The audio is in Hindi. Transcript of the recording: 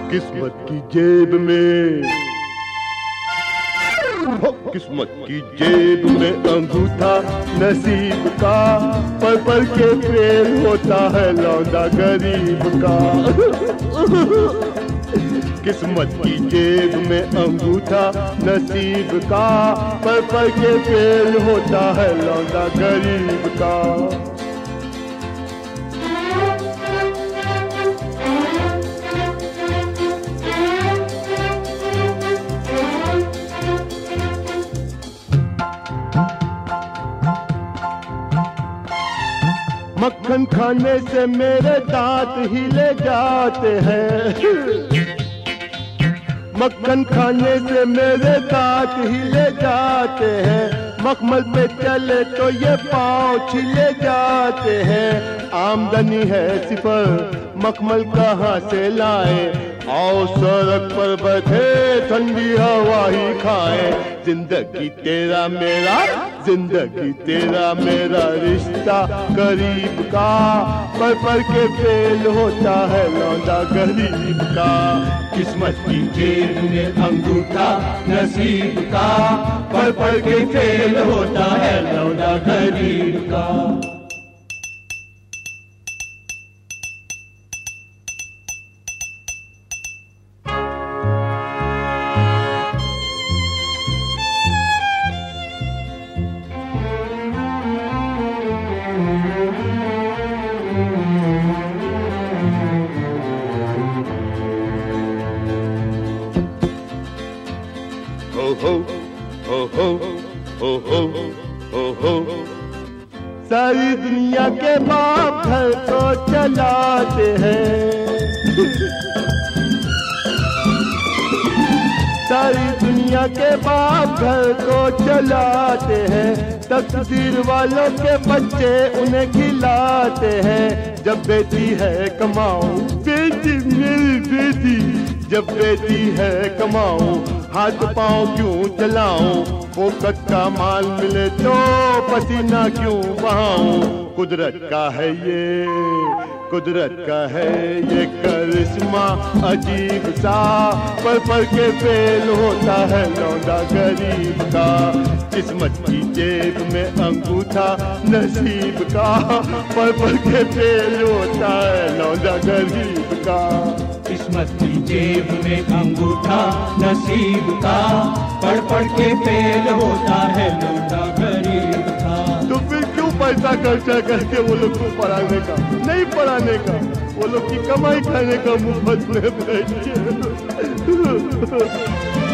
किस्मत की जेब में, हो किस्मत की जेब में अंगूठा नसीब का, पर के फेल होता है लौंडा गरीब का। किस्मत की जेब में अंगूठा नसीब का, पर के फेल होता है लौंडा गरीब का। मक्खन खाने से मेरे दांत हिले जाते हैं, मक्खन खाने से मेरे दांत हिले जाते हैं, मखमल पे चले तो ये पाँव छिले जाते हैं। आमदनी है सिफर मखमल कहाँ से लाए, आओ सड़क पर बैठे ठंडी हवा ही खाए। जिंदगी तेरा मेरा, जिंदगी तेरा मेरा रिश्ता करीब का, पर के फेल होता है लौंडा गरीब का। किस्मत की जेब में अंगूठा नसीब का, पर के फेल होता है लौंडा गरीब का। हो हो हो हो हो हो हो। सारी दुनिया के बाप घर को चलाते हैं, सारी दुनिया के बाप घर को चलाते हैं, तकदीर वालों के बच्चे उन्हें खिलाते हैं। जब बेटी है कमाओ, बेटी मेरी बेटी, जब बेटी है कमाओ, हाथ पाँव क्यों चलाऊं, फोकट का माल मिले तो पसीना क्यों बहाऊं। कुदरत का है ये, कुदरत का है ये करिश्मा अजीब सा, पर के फेल होता है लौंडा गरीब का। किस्मत की जेब में अंगूठा नसीब का, पर के फेल होता है लौंडा गरीब का। किस्मत की जेब में अंगूठा नसीब का, पढ़ के फेल होता है लौंडा गरीब का। तो फिर क्यों पैसा खर्चा करके वो लोग को पढ़ाने का, नहीं पढ़ाने का, वो लोग की कमाई खाने का मुफ्त में बैठ के।